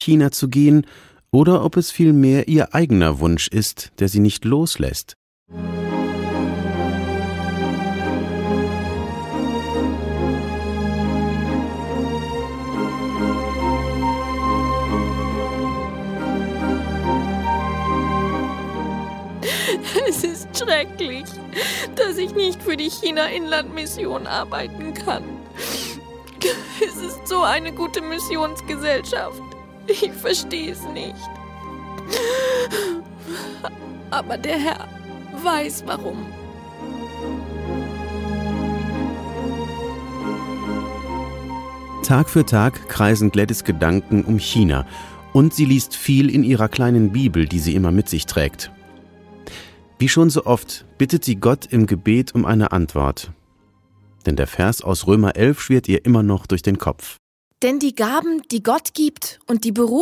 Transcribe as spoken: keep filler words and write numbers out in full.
China zu gehen, oder ob es vielmehr ihr eigener Wunsch ist, der sie nicht loslässt. Es ist schrecklich, dass ich nicht für die China-Inland-Mission arbeiten kann. Es ist so eine gute Missionsgesellschaft. Ich verstehe es nicht. Aber der Herr weiß warum. Tag für Tag kreisen Gladys Gedanken um China und sie liest viel in ihrer kleinen Bibel, die sie immer mit sich trägt. Wie schon so oft bittet sie Gott im Gebet um eine Antwort. Denn der Vers aus Römer elf schwirrt ihr immer noch durch den Kopf. Denn die Gaben, die Gott gibt und die Berufung,